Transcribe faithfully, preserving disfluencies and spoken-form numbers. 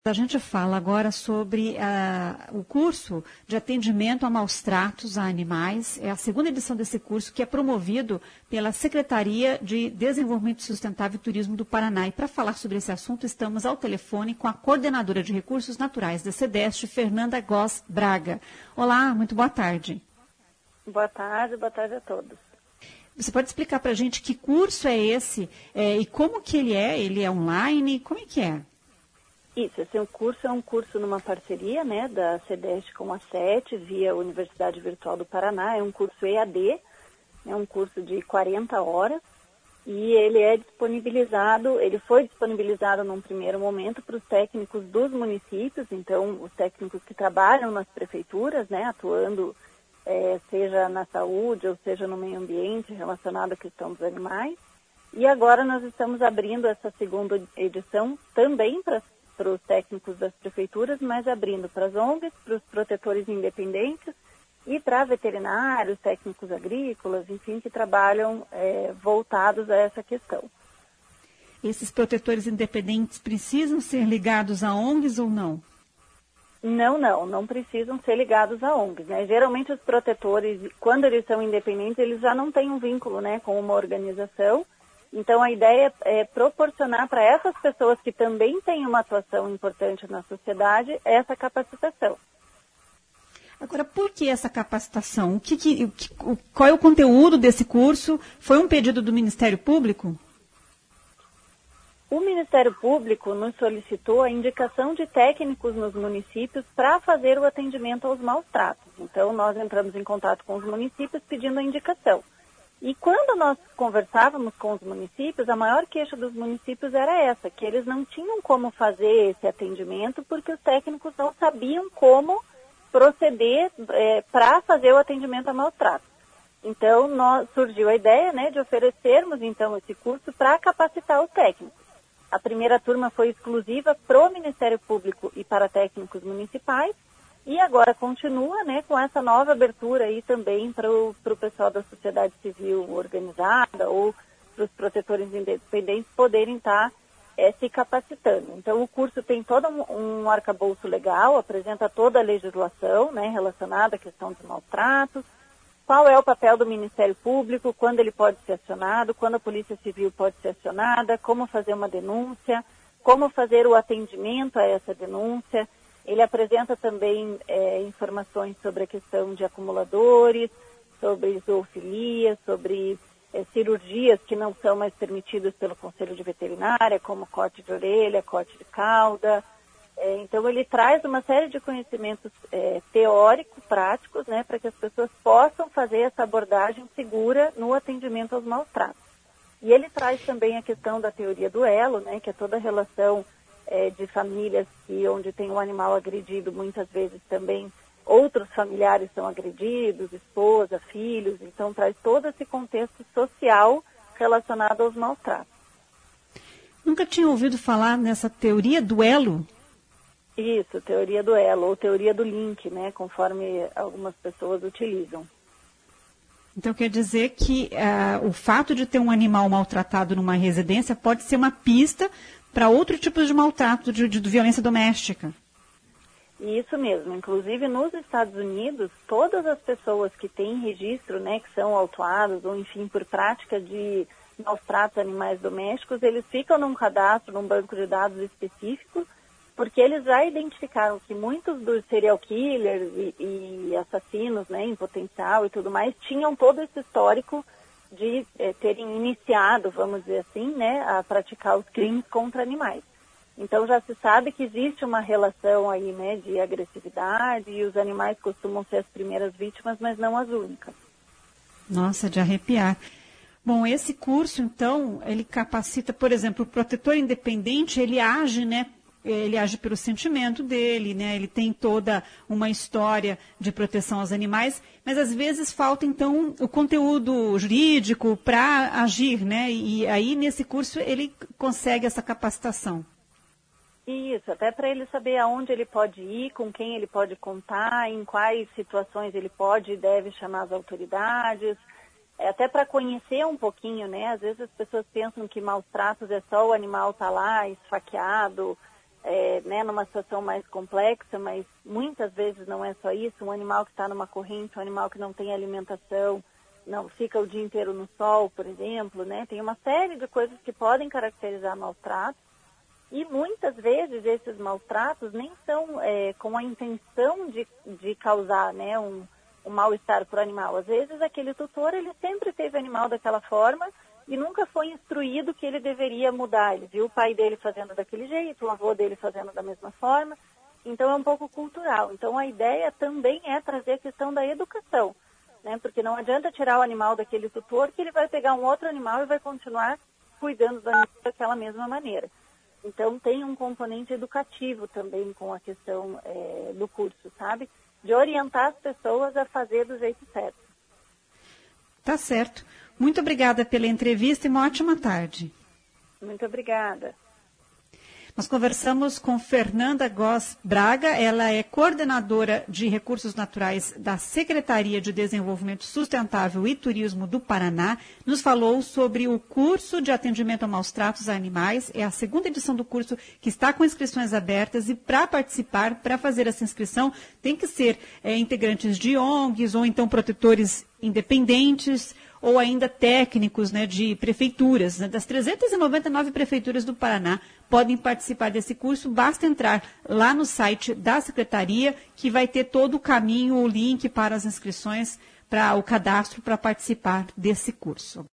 A gente fala agora sobre uh, o curso de atendimento a maus tratos a animais. É a segunda edição desse curso, que é promovido pela Secretaria de Desenvolvimento Sustentável e Turismo do Paraná. E para falar sobre esse assunto, estamos ao telefone com a coordenadora de Recursos Naturais da SEDEST, Fernanda Goss Braga. Olá, muito boa tarde. Boa tarde, boa tarde a todos. Você pode explicar para a gente que curso é esse é, e como que ele é? Ele é online? Como é que é? Isso, esse é um curso, é um curso numa parceria, né, da SEDEST com a SET, via Universidade Virtual do Paraná. É um curso E A D, é um curso de quarenta horas, e ele é disponibilizado, ele foi disponibilizado num primeiro momento para os técnicos dos municípios, então os técnicos que trabalham nas prefeituras, né, atuando é, seja na saúde ou seja no meio ambiente relacionado à questão dos animais. E agora nós estamos abrindo essa segunda edição também para para os técnicos das prefeituras, mas abrindo para as O N Gs, para os protetores independentes e para veterinários, técnicos agrícolas, enfim, que trabalham é, voltados a essa questão. Esses protetores independentes precisam ser ligados a O N Gs ou não? Não, não, não precisam ser ligados a O N Gs, né? Geralmente os protetores, quando eles são independentes, eles já não têm um vínculo, né, com uma organização. Então, a ideia é proporcionar para essas pessoas que também têm uma atuação importante na sociedade essa capacitação. Agora, por que essa capacitação? O que, que, o, qual é o conteúdo desse curso? Foi um pedido do Ministério Público? O Ministério Público nos solicitou a indicação de técnicos nos municípios para fazer o atendimento aos maus tratos. Então, nós entramos em contato com os municípios pedindo a indicação. E quando nós conversávamos com os municípios, a maior queixa dos municípios era essa, que eles não tinham como fazer esse atendimento porque os técnicos não sabiam como proceder é, para fazer o atendimento a maus tratos. Então, nós, surgiu a ideia, né, de oferecermos, então, esse curso para capacitar os técnicos. A primeira turma foi exclusiva para o Ministério Público e para técnicos municipais, e agora continua, né, com essa nova abertura aí também para o pessoal da sociedade civil organizada ou para os protetores independentes poderem estar é, se capacitando. Então, o curso tem todo um, um arcabouço legal, apresenta toda a legislação, né, relacionada à questão dos maus tratos, qual é o papel do Ministério Público, quando ele pode ser acionado, quando a Polícia Civil pode ser acionada, como fazer uma denúncia, como fazer o atendimento a essa denúncia. Ele apresenta também é, informações sobre a questão de acumuladores, sobre zoofilia, sobre é, cirurgias que não são mais permitidas pelo Conselho de Veterinária, como corte de orelha, corte de cauda. É, então, ele traz uma série de conhecimentos é, teóricos, práticos, né, para que as pessoas possam fazer essa abordagem segura no atendimento aos maus tratos. E ele traz também a questão da teoria do elo, né, que é toda a relação É, de famílias que, onde tem um animal agredido, muitas vezes também outros familiares são agredidos, esposa, filhos, então traz todo esse contexto social relacionado aos maus tratos. Nunca tinha ouvido falar nessa teoria do elo? Isso, teoria do elo, ou teoria do link, né, conforme algumas pessoas utilizam. Então quer dizer que uh, o fato de ter um animal maltratado numa residência pode ser uma pista para outro tipo de maltrato, de, de, de violência doméstica. Isso mesmo. Inclusive, nos Estados Unidos, todas as pessoas que têm registro, né, que são autuados, ou enfim, por prática de maus tratos a animais domésticos, eles ficam num cadastro, num banco de dados específico, porque eles já identificaram que muitos dos serial killers e, e assassinos, né, em potencial e tudo mais, tinham todo esse histórico de eh, terem iniciado, vamos dizer assim, né, a praticar os crimes contra animais. Então já se sabe que existe uma relação aí, né, de agressividade e os animais costumam ser as primeiras vítimas, mas não as únicas. Nossa, de arrepiar. Bom, esse curso, então, ele capacita, por exemplo, o protetor independente, ele age, né, ele age pelo sentimento dele, né? Ele tem toda uma história de proteção aos animais, mas às vezes falta, então, o conteúdo jurídico para agir, né? E aí, nesse curso, ele consegue essa capacitação. Isso, até para ele saber aonde ele pode ir, com quem ele pode contar, em quais situações ele pode e deve chamar as autoridades, até para conhecer um pouquinho, né? Às vezes as pessoas pensam que maus tratos é só o animal estar lá esfaqueado, é, né, numa situação mais complexa, mas muitas vezes não é só isso. Um animal que está numa corrente, um animal que não tem alimentação, não fica o dia inteiro no sol, por exemplo, né? Tem uma série de coisas que podem caracterizar maus tratos. E muitas vezes esses maus tratos nem são é, com a intenção de, de causar, né, um, um mal-estar para o animal. Às vezes aquele tutor, ele sempre teve animal daquela forma e nunca foi instruído que ele deveria mudar. Ele viu o pai dele fazendo daquele jeito, o avô dele fazendo da mesma forma. Então é um pouco cultural. Então a ideia também é trazer a questão da educação, né? Porque não adianta tirar o animal daquele tutor que ele vai pegar um outro animal e vai continuar cuidando do animal daquela mesma maneira. Então, tem um componente educativo também com a questão é, do curso, sabe? De orientar as pessoas a fazer do jeito certo. Tá certo. Muito obrigada pela entrevista e uma ótima tarde. Muito obrigada. Nós conversamos com Fernanda Goss Braga, ela é coordenadora de recursos naturais da Secretaria de Desenvolvimento Sustentável e Turismo do Paraná. Nos falou sobre o curso de atendimento a maus tratos a animais. É a segunda edição do curso que está com inscrições abertas e para participar, para fazer essa inscrição, tem que ser é, integrantes de O N Gs ou então protetores independentes ou ainda técnicos, né, de prefeituras, né, das trezentas e noventa e nove prefeituras do Paraná podem participar desse curso. Basta entrar lá no site da Secretaria, que vai ter todo o caminho, o link para as inscrições, para o cadastro para participar desse curso.